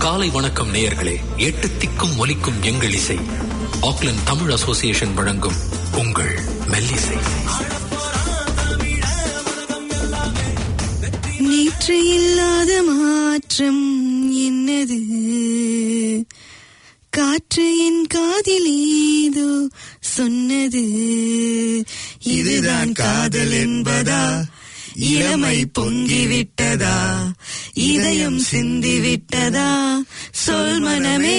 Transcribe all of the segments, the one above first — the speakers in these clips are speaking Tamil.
காலை வணக்கம் நேயர்களே. 8 திக்கும் ஒலிக்கும் எங்கள் இசை. ஆக்லண்ட் தமிழ் அசோசியேஷன் வழங்கும் உங்கள் மெல்லிசை. நேற்று இல்லாத மாற்றம் என்னது, காற்று என் காதில் ஏதோ சொன்னது, இதுதான் காதல் என்பதா, இளமை பொங்கிவிட்டதா, இதயம் சிந்திவிட்டதா, சொல் மனமே.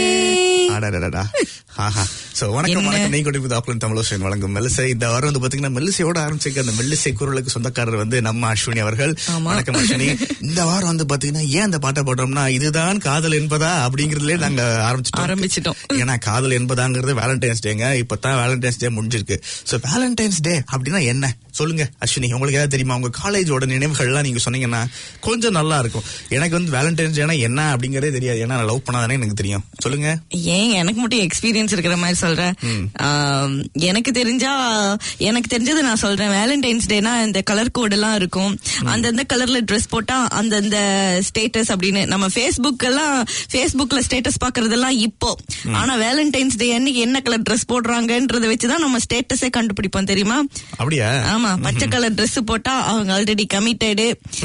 வணக்கம் வணக்கம். நீங்க கொண்டு ஆக்லண்ட் தமிழ் அசோசியேஷன் வழங்கும் மெல்லிசை. இந்த வாரம் வந்து பாத்தீங்கன்னா மெல்லிசையோட ஆரம்பிச்சிருக்க அந்த மெல்லிசை குரலுக்கு சொந்தக்காரர் வந்து நம்ம அஸ்வினி அவர்கள். வணக்கம் அஸ்வினி. இந்த வாரம் வந்து பாத்தீங்கன்னா ஏன் அந்த பாட்டை போட்டோம்னா, இதுதான் காதல் என்பதா அப்படிங்கறதுலயே நாங்க ஆரம்பிச்சிட்டோம். ஏன்னா காதல் என்பதாங்கிறது வேலண்டைன்ஸ் டேங்க. இப்பதான் வேலண்டைன்ஸ் டே முடிஞ்சிருக்கு. சோ வேலண்டைன்ஸ் டே அப்படின்னா என்ன சொல்லுங்க அஸ்வினி, உங்களுக்கு ஏதாவது தெரியுமா? உங்க காலேஜோட நினைவுகள்லாம் நீங்க சொன்னீங்கன்னா கொஞ்சம் நல்லா இருக்கும். எனக்கு வந்து வேலண்டைன்ஸ் டேனா என்ன அப்படிங்கறதே தெரியாது. ஏன்னா நான் லவ் பண்ணாதானே எனக்கு தெரியும். சொல்லுங்க. ஏன் எனக்கு மட்டும் எக்ஸ்பீரியன்ஸ் இருக்கிற மாதிரி சொல்றேன்? எனக்கு தெரிஞ்சது நான் சொல்றேன். வேலண்டைன்ஸ் டேனா இந்த கலர் கோட் எல்லாம் இருக்கும். அந்தந்த கலர்ல ட்ரெஸ் போட்டா அந்தந்த ஸ்டேட்டஸ் அப்படின்னு நம்ம ஃபேஸ்புக்ல ஸ்டேட்டஸ் பாக்குறதெல்லாம் இப்போ. ஆனா வேலண்டைன்ஸ் டே அன்னைக்கு என்ன கலர் ட்ரெஸ் போடுறாங்கன்றத வச்சுதான் நம்ம ஸ்டேட்டஸே கண்டுபிடிப்போம், தெரியுமா? அப்படியா? ஆமா, பச்சை கலர் ட்ரெஸ் போட்டா அவங்க ஆல்ரெடி கமிட்டடு,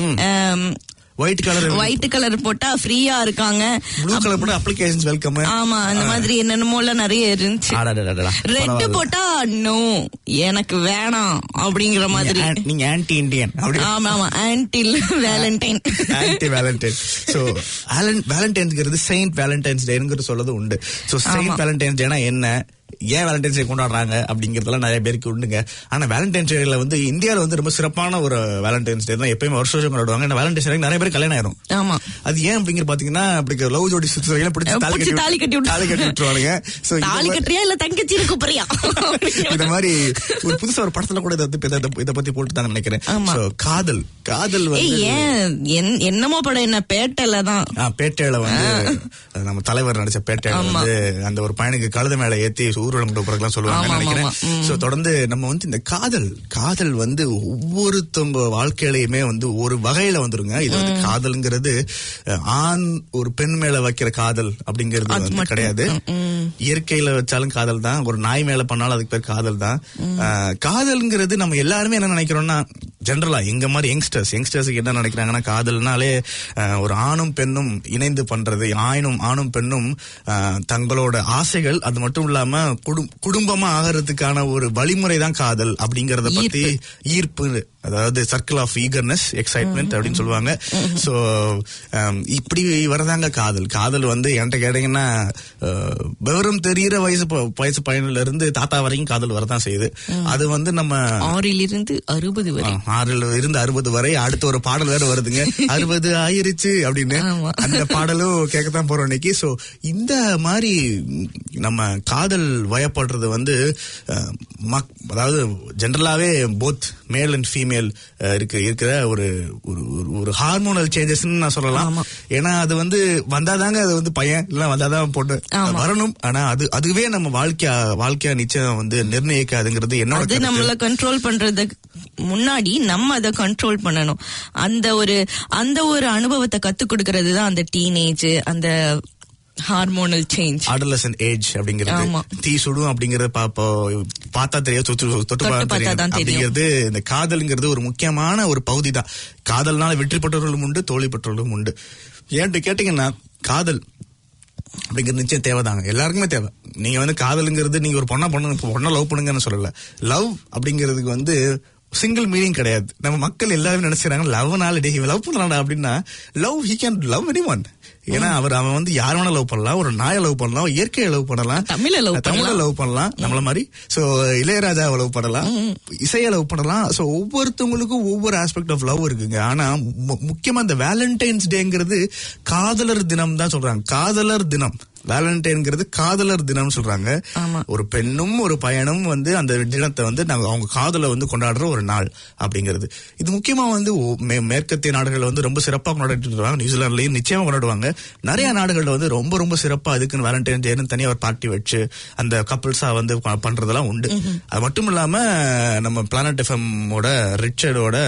ஒயிட் கலர் போட்டா ஃப்ரீயா இருக்காங்க, ப்ளூ கலர் போட்டா அப்ளிகேஷன்ஸ் வெல்கம். ஆமா, அந்த மாதிரி என்னென்னமோ எல்லாம் நிறைய இருந்துச்சு. ரெட் போட்டா நோ எனக்கு வேணாம் அப்படிங்கிற மாதிரி. நீங்க ஆன்டி இண்டியன். ஆமா ஆமா, anti Valentine. Anti Valentine. So வேலண்டைன்ஸ்ங்கிறது செயின்ட் வேலண்டைன்ஸ் டேங்கிறது சொல்றது உண்டு. சோ செயின்ட் வேலண்டைன்ஸ் டேனா என்ன, ஏன் வேலண்டைன்ஸ் டே கொண்டாடுறாங்க அப்படிங்கறதெல்லாம் நிறைய பேருக்கு உண்டுங்க. ஆனா வேலண்டைன்ஸ் டேல வந்து இந்தியாவில வந்து ரொம்ப சிறப்பான ஒரு வேலண்டைன்ஸ் டே தான் எப்பயுமே வருஷம் கொண்டாடுவாங்க. வேலண்டைன்ஸ் டே நிறைய பேர் கல்யாணம் ஆயிரும். ஆமா, அது ஏன் அப்படிங்கிற பாத்தீங்கன்னா அப்படி லவ் ஜோடி சுத்துறவங்க பிடிச்சி தாலி கட்டி விட்டுருவாங்க. தாலி கட்டியா இல்ல தங்கச்சி கூப்பிடுறியா இந்த மாதிரி ஒரு புதுசா ஒரு படத்துல கூட இதை பத்தி போட்டுதாங்க நினைக்கிறேன். காதல் வந்து என்னமோ படம் என்ன பேட்டையில தான், பேட்டையில வந்து நம்ம தலைவர் நடிச்ச பேட்டையில வந்து அந்த ஒரு பையனுக்கு கழுத மேல ஏத்தி ஊர்வலம் கொடுக்கறதுலாம் சொல்லுவாங்க நினைக்கிறேன். சோ தொடர்ந்து நம்ம வந்து இந்த காதல் வந்து ஒவ்வொருத்தவங்க வாழ்க்கையிலயுமே வந்து ஒரு வகையில வந்துருங்க. இது வந்து காதல்ங்கிறது ஆண் ஒரு பெண் மேல வைக்கிற காதல் அப்படிங்கிறது வந்து கிடையாது. இயற்கையில வச்சாலும் காதல் தான், ஒரு நாய் மேல பண்ணாலும் அதுக்கு பேர் காதல் தான். காதல்ங்கிறது நம்ம எல்லாருமே என்ன நினைக்கிறோம்னா, ஜெனரலா எங்க மாதிரி யங்ஸ்டர்ஸுக்கு என்ன நினைக்கிறாங்கன்னா, காதல்னாலே ஒரு ஆணும் பெண்ணும் இணைந்து பண்றது, ஆணும் பெண்ணும் தங்களோட ஆசைகள், அது மட்டும் இல்லாம குடும்பமா ஆகிறதுக்கான ஒரு வழிமுறை தான் காதல் அப்படிங்கறத பத்தி ஈர்ப்பு, அதாவது சர்க்கிள் ஆஃப் ஈகர்னஸ், எக்ஸைட்மெண்ட் அப்படின்னு சொல்லுவாங்க. சோ இப்படி வரதாங்க காதல் வந்து என்கிட்ட கேட்டீங்கன்னா விவரம் தெரிகிற வயசு பையன்ல இருந்து தாத்தா வரைக்கும் காதல் வரதான் செய்யுது. அது வந்து நம்ம 6 இருந்து 60 வரை. அடுத்த ஒரு பாடல் வேற வருதுங்க, 60 ஆயிருச்சு அப்படின்னு. அந்த பாடலும் கேட்கத்தான் போறோம் இன்னைக்கு. சோ இந்த மாதிரி நம்ம காதல் வயப்படுறது வந்து அதாவது ஜெனரலாவே போத் மேல் அண்ட் ஃபீமேல் இருக்கிற ஒரு ஹார்மோனல் சேஞ்சஸ் நான் சொல்லலாம். ஏன்னா அது வந்து வந்தாதாங்க அது வந்து பையன் இல்ல வந்தாதான் பொண்ணு வரணும். ஆனா அதுவே நம்ம வாழ்க்கையா நிச்சயம் வந்து நிர்ணயிக்காதுங்கிறது என்னோட. நம்மள கண்ட்ரோல் பண்றதுக்கு முன்னாடி நம்ம அதை கண்ட்ரோல் பண்ணணும். அந்த ஒரு அனுபவத்தை கத்து கொடுக்கறது தான் அந்த டீனேஜ், அந்த ஹார்மோனல் சேஞ்ச், அடலசன்ட் ஏஜ் அப்படிங்கிறது. தீ சுடும் அப்படிங்கறத பார்த்தா தெரியாது, தொட்டு பார்த்தா அப்படிங்கிறது. இந்த காதல்ங்கிறது ஒரு முக்கியமான ஒரு பகுதி தான். காதல்னால வெற்றி பெற்றவர்களும் உண்டு, தோல்வி பெற்றவர்களும் உண்டு. ஏன்ட்டு கேட்டீங்கன்னா, காதல் அப்படிங்கிறது நிச்சயம் தேவைதாங்க, எல்லாருக்குமே தேவை. நீங்க வந்து காதல்ங்கிறது நீங்க ஒரு பொண்ணை லவ் பண்ணுங்கன்னு சொல்லல. லவ் அப்படிங்கிறதுக்கு வந்து சிங்கிள் மீனிங் கிடையாது. நம்ம மக்கள் எல்லாருமே நினைச்சாங்க லவ்னால லவ் பண்ணலாம் அப்படின்னா, love he can love anyone. ஏன்னா அவன் வந்து யார் வேணா லவ் பண்ணலாம், ஒரு நாயை லவ் பண்ணலாம், இயற்கையை லவ் பண்ணலாம், தமிழை லவ் பண்ணலாம், நம்மள மாதிரி. சோ இளையராஜாவை லவ் பண்ணலாம், இசையை லவ் பண்ணலாம். சோ ஒவ்வொருத்தவங்களுக்கும் ஒவ்வொரு ஆஸ்பெக்ட் ஆஃப் லவ் இருக்குங்க. ஆனா முக்கியமா இந்த வேலண்டைன்ஸ் டேங்கிறது காதலர் தினம் தான் சொல்றாங்க. காதலர் தினம், வேலண்டைன்ங்கிறது காதலர் தினம் சொல்றாங்க. ஒரு பெண்ணும் ஒரு பையனும் வந்து அந்த தினத்தை வந்து அவங்க காதலை வந்து கொண்டாடுற ஒரு நாள் அப்படிங்கிறது. இது முக்கியமா வந்து மேற்கத்திய நாடுகள் வந்து ரொம்ப சிறப்பாக கொண்டாடிட்டு இருக்காங்க. நியூசிலாந்துலயும் நிச்சயமா கொண்டாடுவாங்க. நிறைய நாடுகள்ல வந்து ரொம்ப ரொம்ப சிறப்பா அதுக்குன்னு வேலண்டைன் டேன்னு தனியா ஒரு பார்ட்டி வச்சு அந்த கப்பிள்ஸா வந்து பண்றதெல்லாம் உண்டு. அது மட்டும் இல்லாம நம்ம பிளானட் எஃப்எம்மோட ரிச்சர்டோட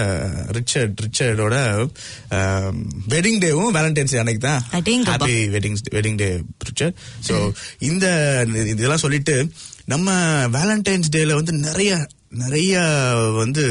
வெட்டிங் டேவும் வேலண்டைன்ஸ் டே அன்னைக்கு தான். Happy wedding day Richard. So இந்த இதெல்லாம் சொல்லிட்டு நம்ம வேலண்டைன்ஸ் டேல வந்து நிறைய வந்து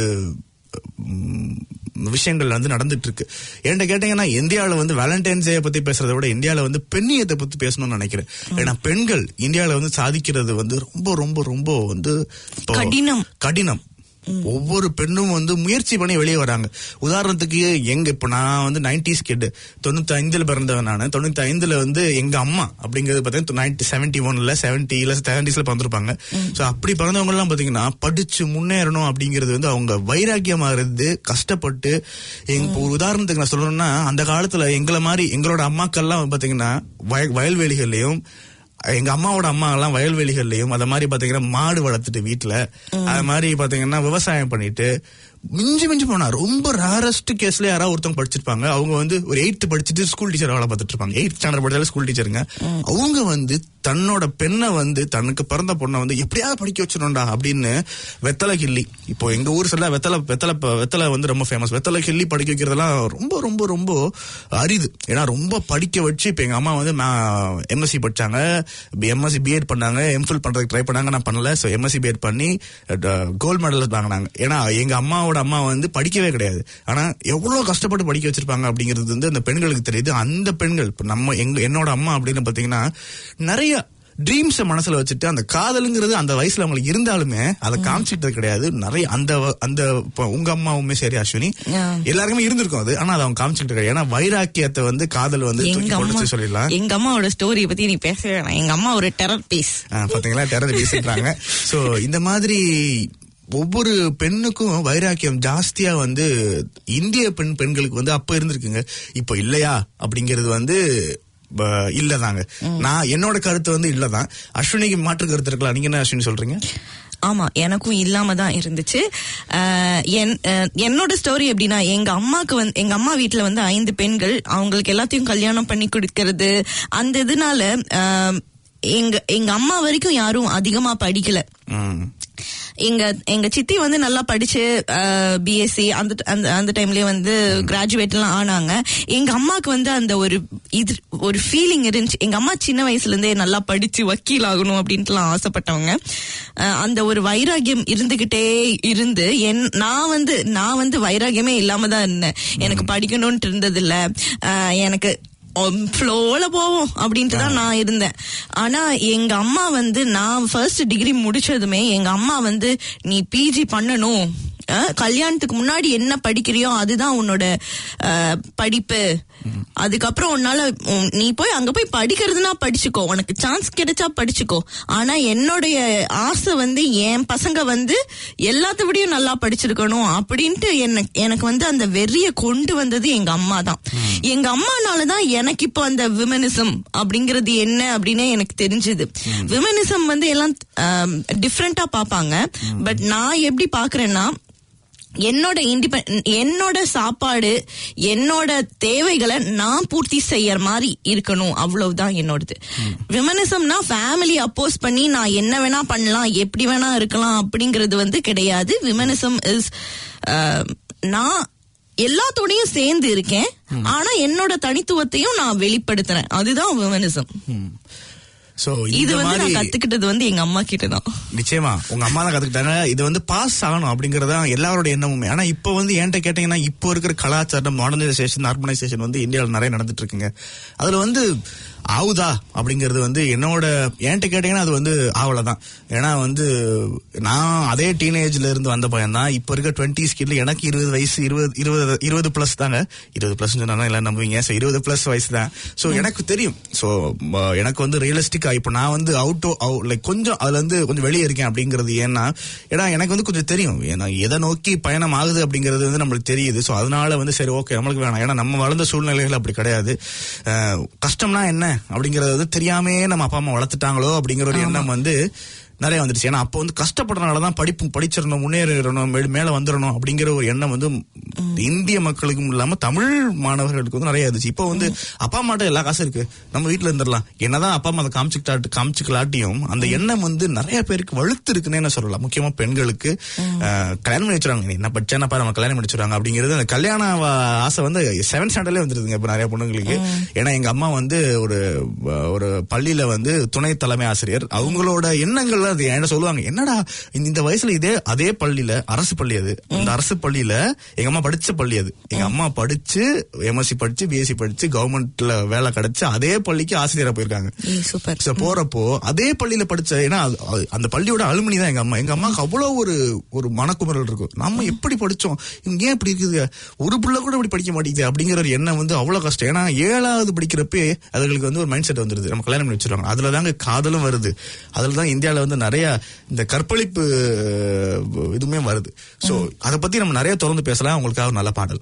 விஷயங்கள் வந்து நடந்துட்டு இருக்கு. என்கிட்ட கேட்டீங்கன்னா இந்தியாவில வந்து வேலண்டைன்ஸ் டே பத்தி பேசுறதை விட இந்தியாவில வந்து பெண்ணியத்தை பத்தி பேசணும்னு நினைக்கிறேன். ஏன்னா பெண்கள் இந்தியாவில வந்து சாதிக்கிறது வந்து ரொம்ப ரொம்ப ரொம்ப வந்து கடினம். ஒவ்வொரு பெண்ணும் வந்து முயற்சி பண்ணி வெளியே வராங்க. உதாரணத்துக்கு இப்ப நான் வந்து 90s கிட், 95ல பிறந்தவன் நானு. 95ல வந்து எங்க அம்மா அப்படிங்கிறது பாத்தீங்கன்னா 71ல 70ல பிறந்திருப்பாங்க. சோ அப்படி பிறந்தவங்க எல்லாம் பாத்தீங்கன்னா படிச்சு முன்னேறணும் அப்படிங்கிறது வந்து அவங்க வைராக்கியமா இருந்து கஷ்டப்பட்டு உதாரணத்துக்கு நான் சொல்லணும்னா அந்த காலத்துல எங்களை மாதிரி எங்களோட அம்மாக்கள்லாம் பாத்தீங்கன்னா வயல்வெளிகள்லயும், எங்க அம்மாவோட அம்மா எல்லாம் வயல்வெளிகள்லயும் அத மாதிரி பாத்தீங்கன்னா மாடு வளர்த்துட்டு வீட்டுல அது மாதிரி பாத்தீங்கன்னா விவசாயம் பண்ணிட்டு மிஞ்சி போனா ரொம்ப ரேரஸ்ட் கேஸ்ல யாராவது ஒருத்தவங்க படிச்சிருப்பாங்க. அவங்க வந்து ஒரு 8th படிச்சுட்டு ஸ்கூல் டீச்சர் வேலை பார்த்துட்டு இருப்பாங்க. 8th ஸ்டாண்டர்ட் படிச்சாலும் ஸ்கூல் டீச்சருங்க. அவங்க வந்து தன்னோட பெண்ணை வந்து தனக்கு பிறந்த பொண்ணை வந்து எப்படியாவது படிக்க வச்சிடணும்டா அப்படின்னு வெத்தலை கிள்ளி, இப்போ எங்க ஊர் சொல்ல வெத்தலை வந்து ரொம்ப ஃபேமஸ். வெத்தலை கிள்ளி படிக்க வைக்கிறதெல்லாம் ரொம்ப ரொம்ப ரொம்ப அரிது. ஏன்னா ரொம்ப படிக்க வச்சு இப்ப எங்க அம்மா வந்து எம்எஸ்சி படிச்சாங்க, எம்எஸ்சி பிஎட் பண்ணாங்க, எம்ஃபில் பண்றதுக்கு ட்ரை பண்ணாங்க, நான் பண்ணல. ஸோ எம்எஸ்சி பிஎட் பண்ணி கோல்டு மெடல் வாங்கினாங்க. ஏன்னா எங்க அம்மாவோட அம்மா வந்து படிக்கவே கிடையாது. ஆனா எவ்வளவு கஷ்டப்பட்டு படிக்க வச்சிருப்பாங்க அப்படிங்கிறது வந்து அந்த பெண்களுக்கு தெரியுது. அந்த பெண்கள் இப்ப என்னோட அம்மா அப்படின்னு பாத்தீங்கன்னா நிறைய ட்ரீம்ஸ் மனசுல வச்சுட்டு அந்த காதலுங்கிறது அந்த வயசுல அவங்களுக்கு இருந்தாலுமே அதை காமிச்சிட்டு கிடையாது. நிறைய அந்த உங்க அம்மாவுமே சரி அஸ்வினி எல்லாருக்குமே இருந்திருக்கும் அது. ஆனா அதை அவங்க காமிச்சிட்டு கிடையாது. ஏன்னா வைராக்கியத்தை வந்து காதல் வந்து சொல்லிடலாம். எங்க அம்மாவோட ஸ்டோரி பத்தி நீ பேச வேணாம். எங்க அம்மா ஒரு டெரர் பீஸ். பாத்தீங்களா, டெரர் பீஸ்ன்றாங்க. சோ இந்த மாதிரி ஒவ்வொரு பெண்ணுக்கும் வைராக்கியம் ஜாஸ்தியா வந்து இந்திய பெண்களுக்கு வந்து அப்ப இருந்திருக்குங்க. இப்ப இல்லையா அப்படிங்கிறது வந்து இல்லதாங்க. நான் என்னோட கருத்து வந்து இல்லதான். அஸ்வினிக்கு மாற்று கருத்து இருக்கலாம். நீங்க என்ன அஸ்வினி சொல்றீங்க? ஆமா, எனக்கும் இல்லாம தான் இருந்துச்சு. என்னோட ஸ்டோரி எப்படின்னா, எங்க அம்மா வீட்டுல வந்து 5 பெண்கள், அவங்களுக்கு எல்லாத்தையும் கல்யாணம் பண்ணி கொடுக்கறது அந்த இதனால எங்க அம்மா வரைக்கும் யாரும் அதிகமா படிக்கல. எங்க சித்தி வந்து நல்லா படிச்சு பிஎஸ்சி அந்த டைம்லயே வந்து கிராஜுவேட் எல்லாம் ஆனாங்க. எங்க அம்மாக்கு வந்து அந்த ஒரு ஃபீலிங் இருந்துச்சு. எங்க அம்மா சின்ன வயசுல இருந்தே நல்லா படிச்சு வக்கீல் ஆகணும் அப்படின்ட்டுலாம் ஆசைப்பட்டவங்க. அந்த ஒரு வைராகியம் இருந்துகிட்டே இருந்து நான் வந்து வைராகியமே இல்லாம தான் இருந்தேன். எனக்கு படிக்கணும்னு இருந்தது இல்ல. எனக்கு ஃப்ளோல போவோம் அப்படின்ட்டு தான் நான் இருந்தேன். ஆனா எங்க அம்மா வந்து நான் ஃபர்ஸ்ட் டிகிரி முடிச்சதுமே எங்க அம்மா வந்து நீ பிஜி பண்ணணும், கல்யாணத்துக்கு முன்னாடி என்ன படிக்கிறியோ அதுதான் உன்னோட படிப்பு, அதுக்கப்புறம் உன்னால நீ போய் அங்க போய் படிக்கிறதுனா படிச்சுக்கோ, உனக்கு சான்ஸ் கிடைச்சா படிச்சுக்கோ. ஆனா என்னுடைய ஆசை வந்து என் பசங்க வந்து எல்லாத்தவிடையும் நல்லா படிச்சிருக்கணும் அப்படின்ட்டு எனக்கு வந்து அந்த வெறிய கொண்டு வந்தது எங்க அம்மா தான். எங்க அம்மானாலதான் எனக்கு இப்போ அந்த விமனிசம் அப்படிங்கிறது என்ன அப்படின்னு எனக்கு தெரிஞ்சது. விமனிசம் வந்து எல்லாம் டிஃப்ரெண்டா பாப்பாங்க. பட் நான் எப்படி பாக்குறேன்னா, என்னோட சாப்பாடு, என்னோட தேவைகளை நான் பூர்த்தி செய்யற மாதிரி இருக்கணும், அவ்வளவுதான் என்னோடது. விமனிசம்னா ஃபேமிலி அப்போஸ் பண்ணி நான் என்ன வேணா பண்ணலாம், எப்படி வேணா இருக்கலாம் அப்படிங்கிறது வந்து கிடையாது. விமனிசம் இஸ் நான் எல்லாத்தோடையும் சேர்ந்து இருக்கேன், ஆனா என்னோட தனித்துவத்தையும் நான் வெளிப்படுத்துறேன். அதுதான் விமனிசம். இது வந்து நான் கத்துக்கிட்டது வந்து எங்க அம்மா கிட்டதான். நிச்சயமா உங்க அம்மா தான் கத்துக்கிட்டாங்க. இது வந்து பாஸ் ஆகணும் அப்படிங்கறதா எல்லாரோட எண்ணமுமே. ஆனா இப்ப வந்து என்கிட்ட கேட்டீங்கன்னா, இப்போ இருக்கிற கலாச்சாரம், மாடர்னைசேஷன், ஆர்கனைசேஷன் வந்து இந்தியாவில் நிறைய நடந்துட்டு இருக்குங்க. அதுல வந்து ஆவுதா அப்படிங்கிறது வந்து என்கிட்ட கேட்டீங்கன்னா அது வந்து ஆவலதான். ஏன்னா வந்து நான் அதே டீனேஜ்ல இருந்து வந்த பையன் தான். இப்ப இருக்க 20s கிட்ல எனக்கு 20 வயசு 20 பிளஸ் தாங்க. 20 பிளஸ் சொன்னா எல்லாம் நம்புவீங்க. 20 பிளஸ் வயசு தான். சோ எனக்கு தெரியும். சோ எனக்கு வந்து ரியலிஸ்டிக்கா இப்ப நான் வந்து லைக் கொஞ்சம் அதுல இருந்து கொஞ்சம் வெளியே இருக்கேன் அப்படிங்கிறது. ஏன்னா எனக்கு வந்து கொஞ்சம் தெரியும், ஏன்னா எதை நோக்கி பயணம் ஆகுது அப்படிங்கிறது வந்து நம்மளுக்கு தெரியுது. சோ அதனால வந்து சரி ஓகே நம்மளுக்கு வேணாம். ஏன்னா நம்ம வளர்ந்த சூழ்நிலைகள் அப்படி கிடையாது. கஷ்டம்னா என்ன அப்படிங்கறது வந்து தெரியாமே நம்ம அப்பா அம்மா வளர்த்துட்டாங்களோ அப்படிங்கிற ஒரு எண்ணம் வந்து நிறைய வந்துருச்சு. ஏன்னா அப்போ வந்து கஷ்டப்படுறதுனாலதான் படிச்சிடணும், முன்னேறணும், மேல வந்துடணும் அப்படிங்கிற ஒரு எண்ணம் வந்து இந்திய மக்களுக்கும் இல்லாம தமிழ் மாணவர்களுக்கு வந்து நிறைய இருந்துச்சு. இப்போ வந்து அப்பா அம்மாட்ட எல்லா காசும் இருக்கு, நம்ம வீட்டுல இருந்துடலாம், என்னதான் அப்பா அம்மா அதை காமிச்சுக்கலாட்டியும் அந்த எண்ணம் வந்து நிறைய பேருக்கு வலுத்து இருக்குன்னு சொல்லலாம். முக்கியமா பெண்களுக்கு கல்யாணம் பண்ணி வச்சுறாங்க, என்ன படிச்சானப்பா நம்ம கல்யாணம் முடிச்சுறாங்க அப்படிங்கிறது. அந்த கல்யாண ஆசை வந்து 7th ஸ்டாண்டர்ட்ல வந்துருதுங்க இப்ப நிறைய பொண்ணுங்களுக்கு. ஏன்னா எங்க அம்மா வந்து ஒரு பள்ளியில வந்து துணை தலைமை ஆசிரியர். அவங்களோட எண்ணங்கள்ல அது என்ன சொல்லுவாங்க, என்னடா இந்த வயசுல அதே பள்ளியில, அரசு பள்ளி அது, அந்த அரசு பள்ளியில எங்க அம்மா படிச்ச பள்ளி அது, எங்க அம்மா படிச்சு எம்எஸ்சி படிச்சு பிஎஸ்சி படிச்சு கவர்மெண்ட்ல வேலை கிடைச்சு அதே பள்ளிக்கு ஆசிரியரா போயிருக்காங்க. போறப்போ அதே பள்ளியில படிச்ச, ஏன்னா அந்த பள்ளியோட அலுமினி தான் எங்க அம்மா. எங்க அம்மாவுக்கு அவ்வளவு ஒரு மனக்குமரல் இருக்கும், நம்ம எப்படி படிச்சோம், இவங்க ஏன் இப்படி இருக்குது, ஒரு பிள்ளை கூட இப்படி படிக்க மாட்டேங்குது அப்படிங்கிற ஒரு எண்ணம் வந்து அவ்வளவு கஷ்டம். ஏன்னா 7வது படிக்கிறப்பே அதுகளுக்கு வந்து ஒரு மைண்ட் செட் வந்துருது, நம்ம கல்யாணம் பண்ணி வச்சிருவாங்க. அதுலதாங்க காதலும் வருது, அதுலதான் இந்தியாவில வந்து நிறைய இந்த கற்பழிப்பு இதுவுமே வருது. சோ அதை பத்தி நம்ம நிறைய தொடர்ந்து பேசலாம். உங்களுக்காக ஒரு நல்ல பாடல்.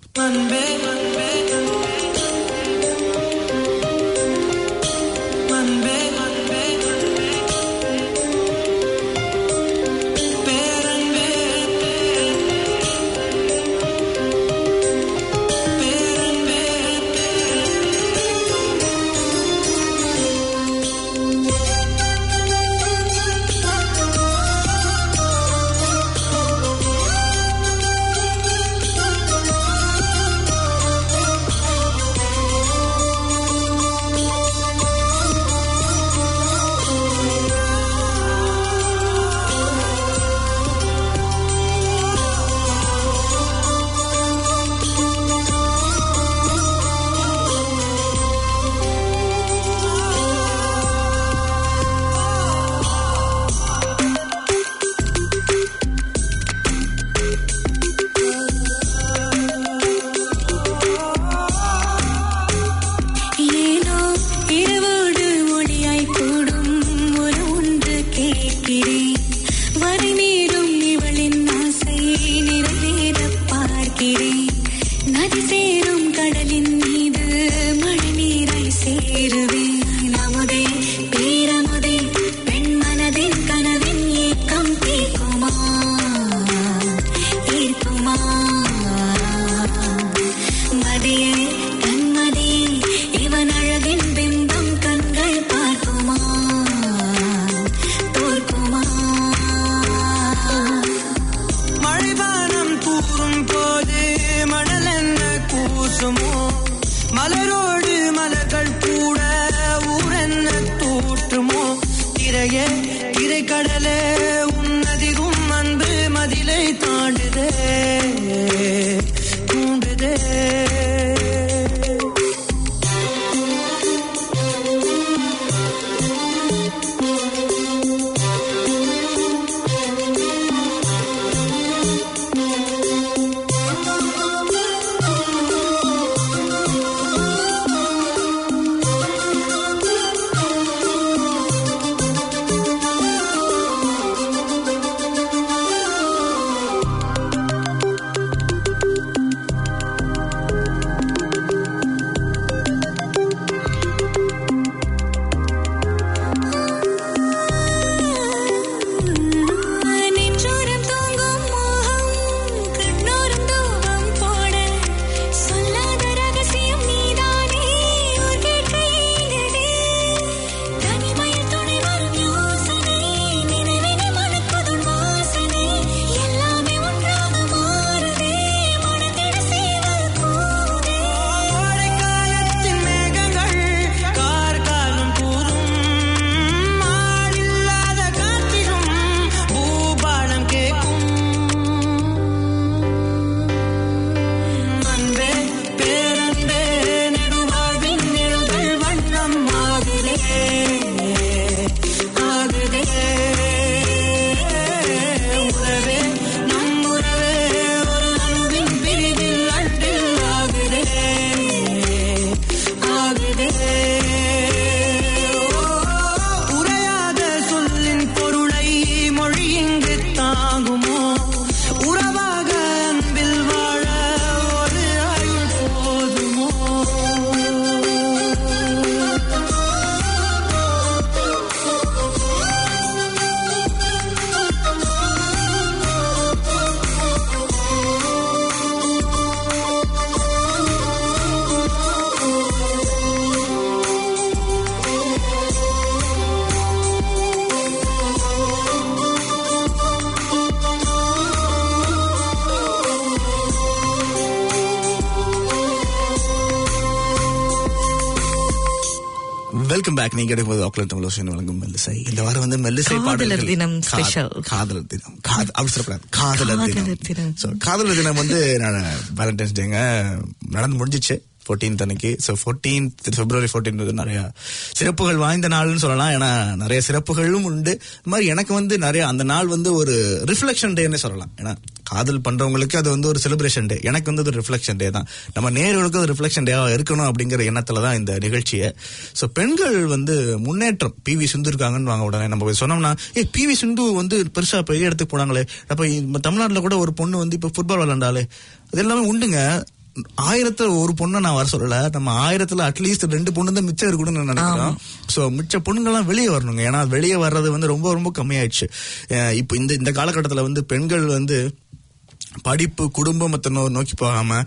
Welcome back. நீங்க எடுக்கும்போது ஆக்லாந்து தமிழ் ஓஷன் வழங்கும் மெல்லிசை. இந்த வாரம் வந்து மெல்லிசை காதலர் தினம் ஸ்பெஷல். காதலர் தினம் அப்படி சொல்லக்கூடாது, காதலர் தினம். ஸோ காதலர் தினம் வந்து வேலண்டைன்ஸ் டேங்க நடந்து முடிஞ்சிச்சு 14th அன்னைக்கு. ஸோ 14th February 14th நிறைய சிறப்புகள் வாய்ந்த நாள்னு சொல்லலாம். ஏன்னா நிறைய சிறப்புகளும் உண்டு. இந்த மாதிரி எனக்கு வந்து நிறைய அந்த நாள் வந்து ஒரு ரிஃப்ளெக்ஷன் டேன்னு சொல்லலாம். ஏன்னா காதல் பண்றவங்களுக்கு அது வந்து ஒரு செலிப்ரேஷன் டே, எனக்கு வந்து ஒரு ரிஃப்ளெக்ஷன் டே தான். நம்ம நேர்களுக்கு ஒரு ரிஃப்ளெக்ஷன் டேவா இருக்கணும் அப்படிங்கிற எண்ணத்துல தான் இந்த நிகழ்ச்சியை. ஸோ பெண்கள் வந்து முன்னேற்றம் PV சிந்து இருக்காங்கன்னு வாங்க உடனே நம்ம சொன்னோம்னா PV சிந்து வந்து பெருசா பெரிய இடத்துக்கு போனாங்களே, அப்ப தமிழ்நாட்டுல கூட ஒரு பொண்ணு வந்து இப்ப ஃபுட்பால் விளையாண்டாலே, அது எல்லாமே உண்டுங்க. 1000 ஒரு பொண்ணை நான் வர சொல்லல, நம்ம 1000 அட்லீஸ்ட் 2 பொண்ணு தான் மிச்சம் இருக்குன்னு நினைக்கிறோம். சோ மிச்ச பொண்ணுங்கள்லாம் வெளியே வரணுங்க. ஏன்னா வெளியே வர்றது வந்து ரொம்ப ரொம்ப கம்மியாயிடுச்சு. இப்போ இந்த காலகட்டத்துல வந்து பெண்கள் வந்து படிப்பு குடும்பம் மத்த நோக்கி போகாம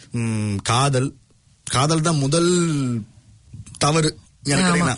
காதல் தான் முதல் தவறு. எனக்கு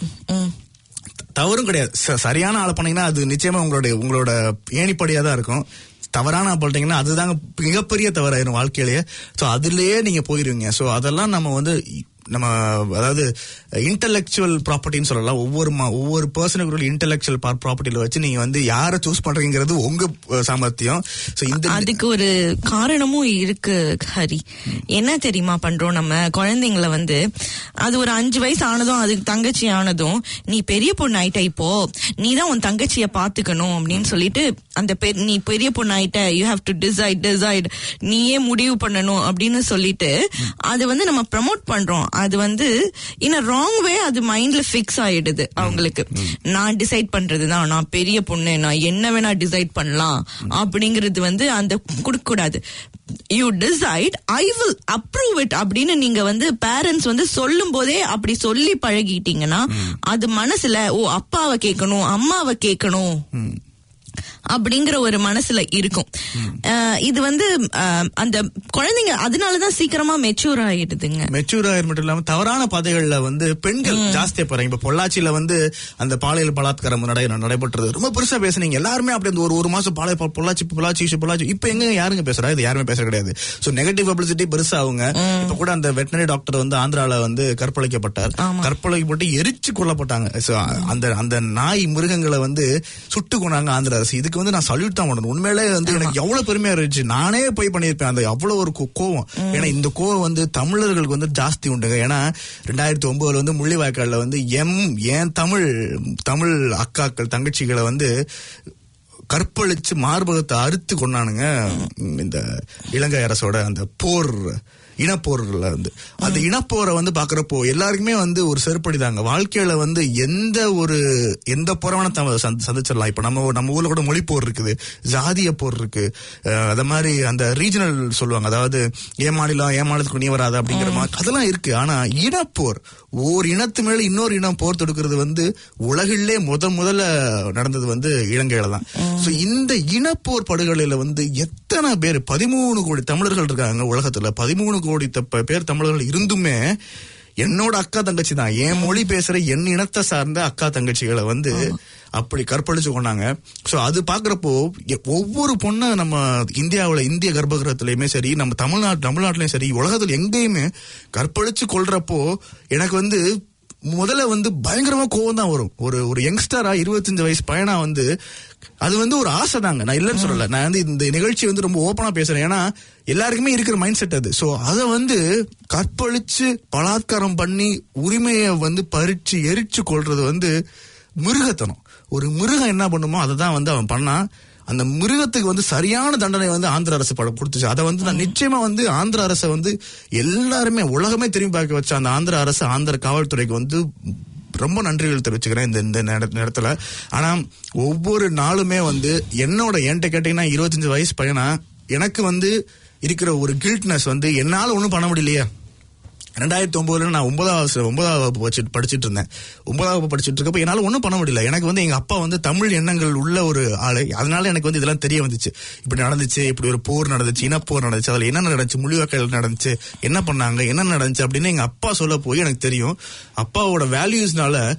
தவறும் கிடையாது, சரியான ஆளை பண்ணீங்கன்னா அது நிச்சயமா உங்களோட ஏணிப்படியா தான் இருக்கும். தவறான போட்டீங்கன்னா அதுதாங்க மிகப்பெரிய தவறாயிரும் வாழ்க்கையிலேயே. ஸோ அதுலயே நீங்க போயிருவீங்க. ஸோ அதெல்லாம் நம்ம அதாவது இன்டெலெக்சுவல் ப்ராப்பர்ட்டின்னு சொல்லலாம். ஒவ்வொரு பர்சனுக்கு இன்டெலெக்சுவல் ப்ராப்பர்ட்டியில வச்சு நீங்க வந்து யாரை சூஸ் பண்றீங்கிறது உங்க சாமர்த்தியம். அதுக்கு ஒரு காரணமும் இருக்கு ஹரி. என்ன தெரியுமா பண்றோம் நம்ம குழந்தைங்களை வந்து அது ஒரு 5 வயசு ஆனதும் அதுக்கு தங்கச்சி ஆனதும் நீ பெரிய பொண்ணு ஆயிட்ட, இப்போ நீ தான் உன் தங்கச்சிய பாத்துக்கணும் அப்படின்னு சொல்லிட்டு அந்த நீ பெரிய பொண்ணு ஆயிட்ட, யூ ஹாவ் டு டிசைட் நீயே முடிவு பண்ணணும் அப்படின்னு சொல்லிட்டு அது வந்து நம்ம ப்ரமோட் பண்றோம். அது வந்து இன் a wrong way அது மைண்ட்ல ஃபிக்ஸ் ஆயிடுது அவங்களுக்கு. நான் டிசைட் பண்றதுதான், நான் பெரிய பொண்ணு, நான் என்ன வேணா டிசைட் பண்ணலாம் அப்படிங்கிறது வந்து அந்த கொடுக்க கூடாது. You decide, I will approve it அப்படின்னு நீங்க வந்து பேரண்ட்ஸ் வந்து சொல்லும் போதே அப்படி சொல்லி பழகிட்டீங்கன்னா அது மனசுல அப்பாவை கேட்கணும் அம்மாவை கேட்கணும் அப்படிங்கிற ஒரு மனசுல இருக்கும். இது வந்து அந்த குழந்தைங்க அதனாலதான் சீக்கிரமா மெச்சூர் ஆயிடுதுங்க. மெச்சூர் ஆயிரு மட்டும் இல்லாம தவறான பாதைகள்ல வந்து பெண்கள் ஜாஸ்தியா போறாங்க. இப்ப பொள்ளாச்சியில வந்து அந்த பாலியல் பலாத்காரம் நடைபெற்றது ரொம்ப பெருசா பேசுனீங்க எல்லாருமே. அப்படி அந்த ஒரு மாசம் பொள்ளாச்சி இப்ப எங்க யாருங்க பேசுறா? இது யாருமே பேச கிடையாது. சோ நெகட்டிவ் பப்ளிசிட்டி பெருசா ஆகுங்க. இப்ப கூட அந்த வெட்டனரி டாக்டர் வந்து ஆந்திரால வந்து கற்பழிக்கப்பட்டு எரிச்சு கொல்லப்பட்டாங்க. அந்த நாய் மிருகங்களை வந்து சுட்டு கொண்டாங்க ஆந்திரா அரசு. இதுக்கு வந்து நான் சல்யூட் தான் பண்ணணும். உண்மையிலே வந்து எனக்கு எவ்வளவு பெருமையா இருந்துச்சு. நானே போய் பண்ணியிருப்பேன். அந்த அவ்வளவு ஒரு கோவம். ஏன்னா இந்த கோவம் வந்து தமிழர்களுக்கு வந்து ஜாஸ்தி உண்டுங்க. ஏன்னா 2009 வந்து முள்ளிவாய்க்கால்ல வந்து ஏன் தமிழ் அக்காக்கள் தங்கச்சிகளை வந்து கற்பழிச்சு மார்பகத்தை அறுத்து கொண்டானுங்க இந்த இலங்கை அரசோட அந்த இனப்போர்ல வந்து. அந்த இனப்போரை வந்து பாக்குறப்போ எல்லாருக்குமே வந்து ஒரு செருப்படிதாங்க. வாழ்க்கையில வந்து எந்த போறவன சந்திச்சிடலாம். இப்ப நம்ம ஊர்ல கூட மொழி போர் இருக்குது, ஜாதிய போர் இருக்கு, அத மாதிரி அந்த ரீஜனல் சொல்லுவாங்க, அதாவது ஏன் மாநிலத்துக்கு நீ வராது அப்படிங்கிற மாதிரி அதெல்லாம் இருக்கு. ஆனா இனப்போர், ஓர் இனத்து மேல இன்னொரு இனம் போர் தொடுக்கிறது வந்து உலகிலே முதல்ல நடந்தது வந்து இலங்கையில தான். சோ இந்த இனப்போர் படுகொலையில வந்து எத்தனை பேர் 13 கோடி தமிழர்கள் இருக்காங்க உலகத்துல. 13 கோடி பேர் தமிழர்கள் இருந்துமே என்னோட அக்கா தங்கச்சி தான், என் மொழி பேசுற என் இனத்தை சார்ந்த அக்கா தங்கச்சிகளை வந்து அப்படி கற்பழிச்சு கொண்டாங்க. சோ அது பாக்குறப்போ ஒவ்வொரு பொண்ணு நம்ம இந்திய கர்ப்பகிரகத்திலயுமே சரி, நம்ம தமிழ்நாட்டிலயும் சரி, உலகத்துல எங்கேயுமே கற்பழிச்சு கொள்றப்போ எனக்கு வந்து முதல்ல வந்து பயங்கரமா கோவம் தான் வரும். ஒரு யங்ஸ்டரா 25 வயசு பையனா வந்து அது வந்து ஒரு ஆசை தாங்க, நான் இல்லைன்னு சொல்லல. நான் வந்து இந்த நிகழ்ச்சி வந்து ரொம்ப ஓப்பனா பேசுறேன். ஏன்னா எல்லாருக்குமே இருக்கிற மைண்ட் செட் அது. சோ அதை வந்து கற்பழிச்சு பலாத்காரம் பண்ணி உரிமையை வந்து பறிச்சு எரிச்சு கொள்றது வந்து மிருகத்தனம். ஒரு மிருகம் என்ன பண்ணுமோ அதை தான் வந்து அவன் பண்ணா. அந்த மிருகத்துக்கு வந்து சரியான தண்டனை வந்து ஆந்திர அரசு கொடுத்துச்சு. அதை வந்து நான் நிச்சயமா வந்து ஆந்திர அரசை வந்து எல்லாருமே உலகமே திரும்பி பார்க்க வச்ச அந்த ஆந்திர அரசு, ஆந்திர காவல்துறைக்கு வந்து ரொம்ப நன்றிகள் தெரிவிச்சுக்கிறேன் இந்த நேரத்துல. ஆனா ஒவ்வொரு நாளுமே வந்து என்கிட்ட கேட்டீங்கன்னா 25 வயசு பையனா எனக்கு வந்து இருக்கிற ஒரு கில்ட்னஸ் வந்து என்னால ஒண்ணும் பண்ண முடியலையே. 2009 நான் 9ஆம் வகுப்பு படிச்சுட்டு இருந்தேன். 9ஆம் வகுப்பு படிச்சுட்டு இருக்கப்ப என்னால ஒன்றும் பண்ண முடியல. எனக்கு வந்து எங்க அப்பா வந்து தமிழ் எண்ணங்கள் உள்ள ஒரு ஆளு. அதனால எனக்கு வந்து இதெல்லாம் தெரிய வந்துச்சு. இப்படி நடந்துச்சு, இப்படி ஒரு போர் நடந்துச்சு, இனப்போர் நடந்துச்சு, அதுல என்ன நடந்துச்சு, முள்ளிவாய்க்கால் நடந்துச்சு, என்ன பண்ணாங்க, என்ன நடந்துச்சு அப்படின்னு எங்க அப்பா சொல்ல போய் எனக்கு தெரியும். அப்பாவோட வேல்யூஸ்னால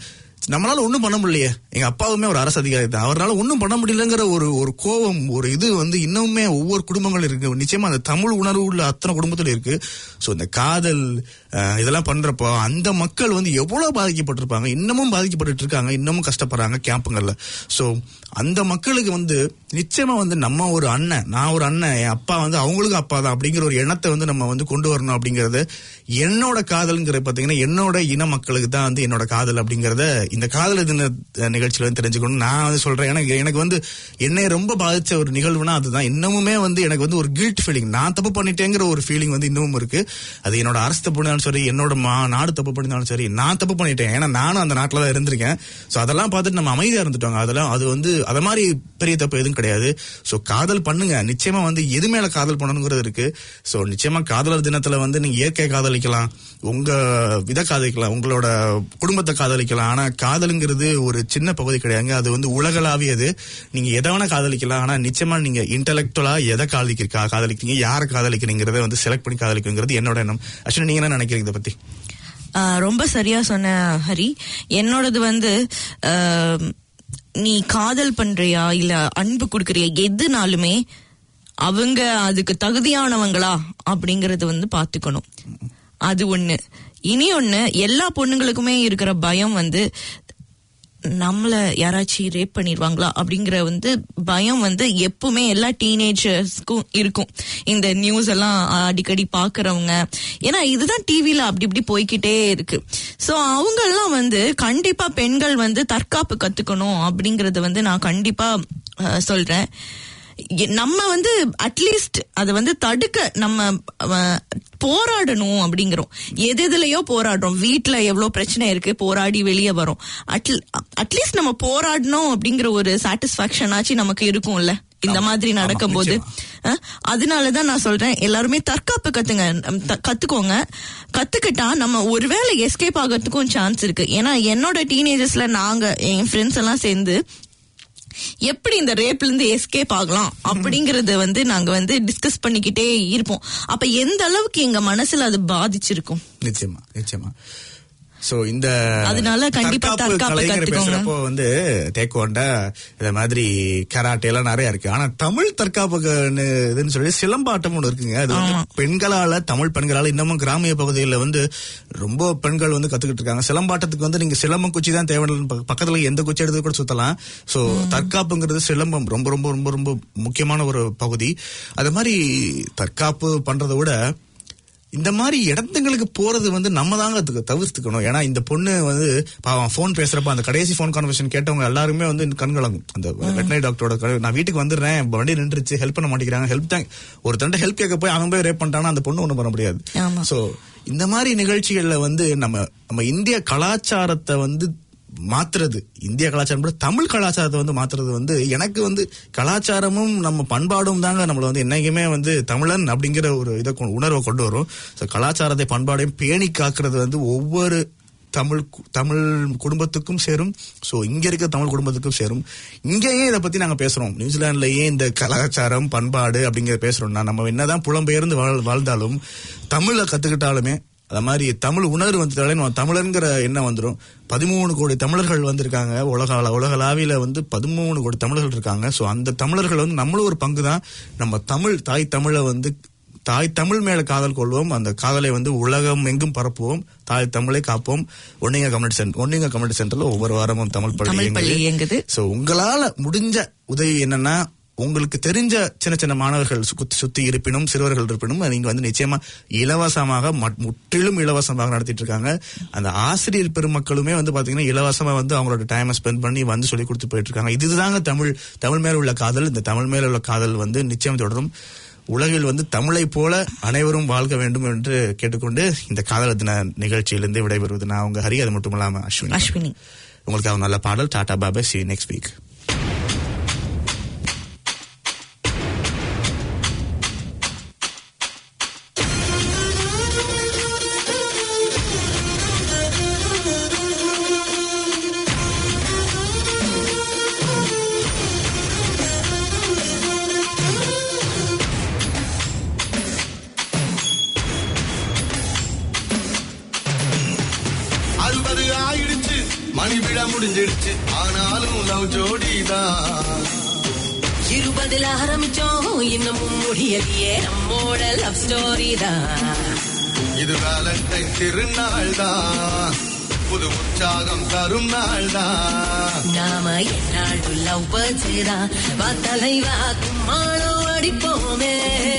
நம்மளால ஒண்ணும் பண்ண முடியலையே, எங்க அப்பாவுமே ஒரு அரசு அதிகாரி தான், அவரால் ஒண்ணும் பண்ண முடியலங்கிற ஒரு கோபம், ஒரு இது வந்து இன்னுமே ஒவ்வொரு குடும்பங்கள் இருக்கு. நிச்சயமா அந்த தமிழ் உணர்வு உள்ள அத்தனை குடும்பத்துல இருக்கு. சோ இந்த காதல் இதெல்லாம் பண்றப்போ அந்த மக்கள் வந்து எவ்வளவு பாதிக்கப்பட்டிருப்பாங்க, இன்னமும் பாதிக்கப்பட்டு இருக்காங்க, இன்னமும் கஷ்டப்படுறாங்க கேம்புங்கள்ல. சோ அந்த மக்களுக்கு வந்து நிச்சயமா வந்து நம்ம ஒரு அண்ணன், நான் ஒரு அண்ணன், என் அப்பா வந்து அவங்களுக்கு அப்பா தான் அப்படிங்கிற ஒரு எண்ணத்தை வந்து நம்ம வந்து கொண்டு வரணும். அப்படிங்கறது என்னோட காதல்ங்கிற பாத்தீங்கன்னா என்னோட இன மக்களுக்கு தான் வந்து என்னோட காதல் அப்படிங்கறத இந்த காதல் தின நிகழ்ச்சியில வந்து தெரிஞ்சுக்கணும் நான் வந்து சொல்றேன். எனக்கு வந்து என்னை ரொம்ப பாதிச்ச ஒரு நிகழ்வுனா அதுதான். இன்னமுமே வந்து எனக்கு வந்து ஒரு கில்ட் ஃபீலிங், நான் தப்பு பண்ணிட்டேங்கிற ஒரு ஃபீலிங் வந்து இன்னமும் இருக்கு. அது என்னோட அரசு தப்பு பண்ணாலும் சரி, என்னோட நாடு தப்பு பண்ணினாலும் சரி, நான் தப்பு பண்ணிட்டேன். ஏன்னா நானும் அந்த நாட்டுல தான் இருந்திருக்கேன். சோ அதெல்லாம் பார்த்துட்டு நம்ம அமைதியா இருந்துட்டோங்க. அதெல்லாம் அது வந்து அத மாதிரி பெரிய தப்பு எதுவும் கிடையாது. சோ காதல் பண்ணுங்க, நிச்சயமா வந்து எது மேல காதல் பண்ணணுங்கிறது இருக்கு. சோ நிச்சயமா காதலர் தினத்துல வந்து நீங்க இயற்கை காதலிக்கலாம், உங்க வித காதலிக்கலாம், உங்களோட குடும்பத்தை காதலிக்கலாம். ஆனா காதலுங்கிறது ஒரு சின்ன பகுதி கிடையாதுங்க, அது வந்து உலகளாவியது. நீங்க எதை வேணா காதலிக்கலாம். ஆனா நிச்சயமா நீங்க இன்டெலக்சுவலா எதை காதலிக்கிறீங்க, யாரை காதலிக்கிறீங்கிறத வந்து செலக்ட் பண்ணி காதலிக்குங்கிறது என்னோட எண்ணம். ஆக்சுவலி நீங்க என்ன நினைக்கிறீங்க இதை பத்தி? ரொம்ப சரியா சொன்ன ஹரி. என்னோடது வந்து நீ காதல் பண்றியா இல்ல அன்பு கொடுக்கறியா, எதுனாலுமே அவங்க அதுக்கு தகுதியானவங்களா அப்படிங்கறது வந்து பாத்துக்கணும். அது ஒண்ணு. இனி ஒண்ணு, எல்லா பொண்ணுங்களுக்குமே இருக்கிற பயம் வந்து நம்மள யாராச்சும் ரேப் பண்ணிடுவாங்களா அப்படிங்கிற வந்து பயம் வந்து எப்பவுமே எல்லா டீனேஜர்ஸ்க்கும் இருக்கும். இந்த நியூஸ் எல்லாம் அடிக்கடி பாக்குறவங்க, ஏன்னா இதுதான் டிவில அப்படி இப்படி போய்கிட்டே இருக்கு. சோ அவங்க எல்லாம் வந்து கண்டிப்பா பெண்கள் வந்து தற்காப்பு கத்துக்கணும் அப்படிங்கறது வந்து நான் கண்டிப்பா சொல்றேன். நம்ம வந்து அட்லீஸ்ட் அதை வந்து தடுக்க நம்ம போராடணும் அப்படிங்கிறோம். எதுலயோ போராடுறோம், வீட்டுல எவ்வளவு பிரச்சனை இருக்கு, போராடி வெளியே வரோம். அட்லீஸ்ட் நம்ம போராடணும் அப்படிங்கிற ஒரு சாட்டிஸ்பாக்சன் ஆச்சு நமக்கு இருக்கும்ல இந்த மாதிரி நடக்கும் போது. அதனாலதான் நான் சொல்றேன், எல்லாருமே தற்காப்பு கத்துக்கோங்க. கத்துக்கிட்டா நம்ம ஒருவேளை எஸ்கேப் ஆகிறதுக்கும் சான்ஸ் இருக்கு. ஏன்னா என்னோட டீனேஜர்ஸ்ல நாங்க என் ஃப்ரெண்ட்ஸ் எல்லாம் சேர்ந்து எப்படி இந்த ரேப்ல இருந்து எஸ்கேப் ஆகலாம் அப்படிங்கறத வந்து நாங்க வந்து டிஸ்கஸ் பண்ணிக்கிட்டே இருப்போம். அப்ப எந்த அளவுக்கு எங்க மனசுல அது பாதிச்சிருக்கும். நிச்சயமா நிச்சயமா. சோ இந்த அதனால கண்டிப்பா தற்காப்பு கத்துக்கோங்க. வந்து டேக்வாண்டோ இந்த மாதிரி கராட்டே எல்லாம் நிறைய இருக்கு. ஆனா தமிழ் தற்காப்புன்னு சொல்லி சிலம்பாட்டம் ஒண்ணு இருக்குங்க. அது வந்து பெண்களால, தமிழ் பெண்களால இன்னமும் கிராமிய பகுதிகளில் வந்து ரொம்ப பெண்கள் வந்து கத்துக்கிட்டு இருக்காங்க. சிலம்பாட்டத்துக்கு வந்து நீங்க சிலம்பம் குச்சி தான் தேவை, பக்கத்துல எந்த குச்சி எடுத்து கூட சுத்தலாம். சோ தற்காப்புங்கிறது சிலம்பம் ரொம்ப ரொம்ப ரொம்ப ரொம்ப முக்கியமான ஒரு பகுதி. அது மாதிரி தற்காப்பு பண்றதை விட இந்த மாதிரி இடத்துங்களுக்கு போறது வந்து நம்ம தாங்க தவிர்த்துக்கணும். ஏன்னா இந்த பொண்ணு வந்து போன் பேசுறப்ப அந்த கடைசி போன் கான்வர்சேஷன் கேட்டவங்க எல்லாருமே வந்து கண்கலங்கும். அந்த வெட்டனரி டாக்டரோட நான் வீட்டுக்கு வந்துடுறேன், வண்டி நின்றுச்சு, ஹெல்ப் பண்ண மாட்டேங்கிறாங்க, ஹெல்ப் தான் ஒரு தண்டை ஹெல்ப் கேட்க போய் அவன் போய் ரேப் பண்ணிட்டானா அந்த பொண்ணு ஒண்ணும் பண்ண முடியாது. சோ இந்த மாதிரி நிகழ்ச்சிகள்ல வந்து நம்ம இந்திய கலாச்சாரத்தை வந்து மாத்துறது, இந்திய கலாச்சாரம் தமிழ் கலாச்சாரத்தை வந்து மாத்துறது வந்து எனக்கு வந்து கலாச்சாரமும் நம்ம பண்பாடும் தாங்க நம்மள வந்து என்னைக்குமே வந்து தமிழன் அப்படிங்கிற ஒரு இதை உணர்வை கொண்டு வரும். கலாச்சாரத்தை பண்பாடையும் பேணி காக்குறது வந்து ஒவ்வொரு தமிழ் குடும்பத்துக்கும் சேரும். சோ இங்க இருக்க தமிழ் குடும்பத்துக்கும் சேரும். இங்கேயே இதை பத்தி நாங்க பேசுறோம். நியூசிலாந்துலயே இந்த கலாச்சாரம் பண்பாடு அப்படிங்கிற பேசுறோம்னா நம்ம என்னதான் புலம்பெயர்ந்து வாழ்ந்தாலும் தமிழை கத்துக்கிட்டாலுமே அது மாதிரி தமிழ் உணர்வு வந்துட்டாலே நம்ம தமிழர்ங்கிற எண்ணம் வந்துடும். 13 கோடி தமிழர்கள் வந்திருக்காங்க உலகளாவில வந்து 13 கோடி தமிழர்கள் இருக்காங்க. சோ அந்த தமிழர்கள் வந்து நம்மளும் ஒரு பங்கு தான். நம்ம தாய் தமிழை வந்து தாய் தமிழ் மேல காதல் கொள்வோம், அந்த காதலை வந்து உலகம் எங்கும் பரப்புவோம், தாய் தமிழை காப்போம். ஒன்னிங்க கம்யூனிட்டி சென்டர்ல ஒவ்வொரு வாரமும் தமிழ் பள்ளி இயங்குது. சோ உங்களால முடிஞ்ச உதவி என்னன்னா, உங்களுக்கு தெரிஞ்ச சின்ன சின்ன மாணவர்கள் சுத்தி இருப்பினும் சிறுவர்கள் இருப்பினும் நீங்க வந்து நிச்சயமா இலவசமாக முற்றிலும் இலவசமாக நடத்திட்டு இருக்காங்க. அந்த ஆசிரியர் பெருமக்களுமே வந்து பாத்தீங்கன்னா இலவசமா வந்து அவங்களோட டைமை ஸ்பெண்ட் பண்ணி வந்து சொல்லி கொடுத்து போயிட்டு இருக்காங்க. இதுதாங்க தமிழ் மேல உள்ள காதல். இந்த தமிழ் மேல உள்ள காதல் வந்து நிச்சயம் தொடரும். உலகில் வந்து தமிழை போல அனைவரும் வாழ்க வேண்டும் என்று கேட்டுக்கொண்டு இந்த காதல் தின நிகழ்ச்சியிலிருந்து விடைபெறுவது நான் உங்க ஹரி. அது மட்டும் இல்லாம அஸ்வினி. உங்களுக்கு நல்ல பாடல். Tata Baba, see you next week. ஆயிடுச்சு மணி விழா முடிஞ்சிடுச்சு ஆனாலும் லவ் ஜோடிதான். 20 ஆரம்பிச்சோம் இன்னமும் முடியலையே நம்மோட லவ் ஸ்டோரி தான். இது வேலண்டைன் திருநாள் தான், புது உற்சாகம் தரும் நாள் தான். நாம என்னாலும் லவ் பர்த்டேதான், வா தலைவா கும்மாளம் அடிப்போமே.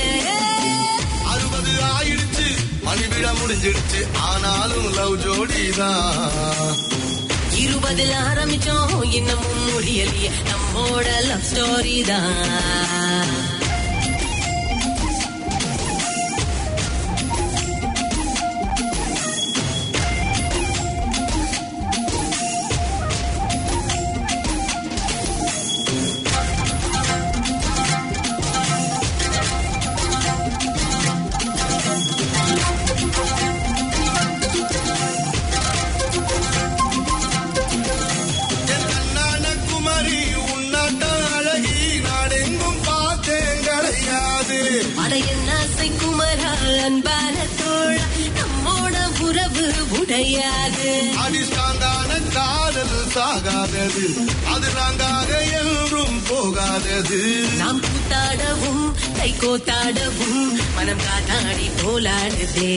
60 ஆயிடுச்சு மணி விழா முடிஞ்சிடுச்சு ஆனாலும் லவ் ஜோடிதான். 20 ஆரம்பிச்சோம் இன்னமும் முடியலையே நம்மோட லவ் ஸ்டோரி தான். அடிஸ்டாங்கான காதல் சாகாதது, அது நாங்காக என்றும் போகாதது. நாம் கூத்தாடவும் கை கோத்தாடவும் மனம் காத்தாடி போலாடுதே.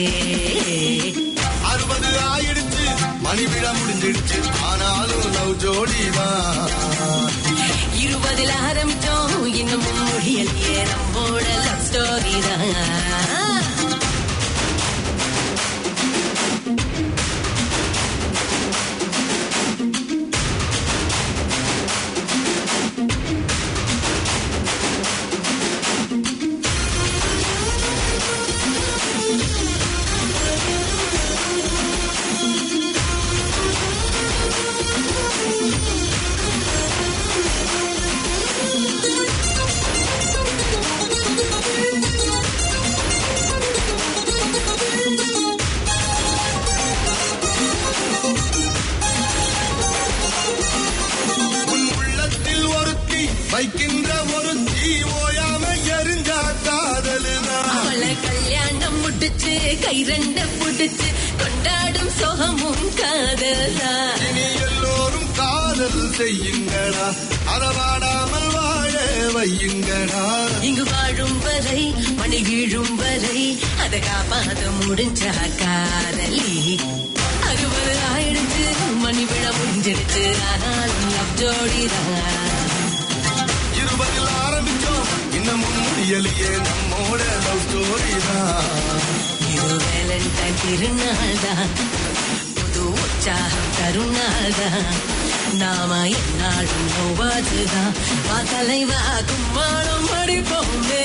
60 ஆயிடுச்சு மணி விழா முடிஞ்சிடுச்சு ஆனாலும் லவ் ஜோடிதான். 20 ஆரம்பிச்சோம் இன்னமும் முடியலையே நம்மோட லவ் ஸ்டோரி தான். வைக்கின்ற ஒரு தீ ஓயாம எரிஞ்சா காதலுதான். அவளை கல்யாணம் முடிச்சு கை ரெண்ட புடிச்சு கொண்டாடும் சோகமும் காதல்தான். இனி எல்லோரும் காதல் செய்யுங்களா, அறவாடாமல் வாழ வையுங்களா. இங்கு வாழும் வரை மணி வீழும் வரை அதை காப்பாத முடிஞ்சா காதலி. 60 ஆயிடுச்சு மணி விழ முடிஞ்சிடுச்சு ஆனாலும் லவ் ஜோடிதான். 20 ஆரம்பிச்சோம் இன்னமும் முடியலையே நம்மோட லவ் ஸ்டோரி தான். இது வேலண்டைன் திருநாள் தான், புது உற்சாகம் தரும் நாள் தான். நாம என்னாலும் நோவாதுதான், வா தலைவா கும்மாளம் அடிப்போமே.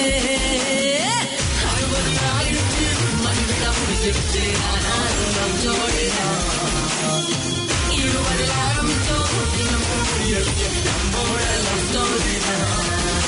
60 ஆயிடுச்சு மணி விழா முடிஞ்சிடுச்சு ஆனாலும் லவ் ஜோடிதான். 20 ஆரம்பிச்சோம் இன்னமும் முடியலையே நம்மோட லவ் ஸ்டோரி தான்.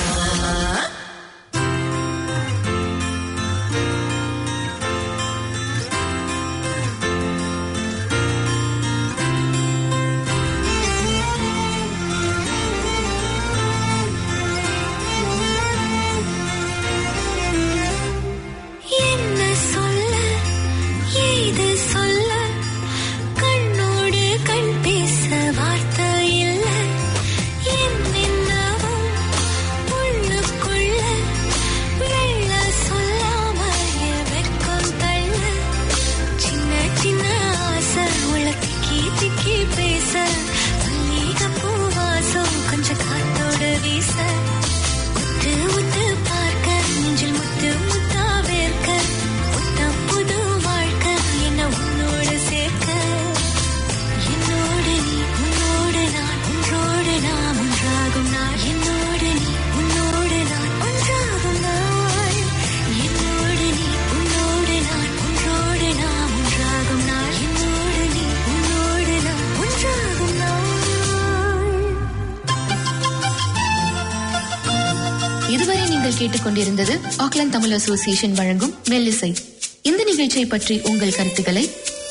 கேட்டுக்கொண்டிருந்தது ஆக்லாந்து தமிழ் அசோசியேஷன் வழங்கும் மெல்லிசை. இந்த நிகழ்ச்சியை பற்றி உங்கள் கருத்துக்களை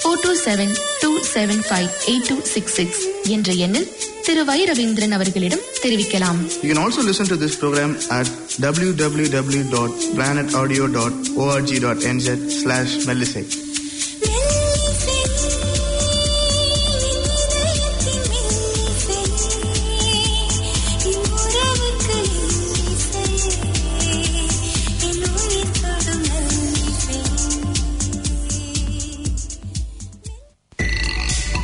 4272758266 என்ற எண்ணில் திரு வை ரவீந்திரன் அவர்களிடம் தெரிவிக்கலாம். You can also listen to this program at www.planetaudio.org.nz/Melisai.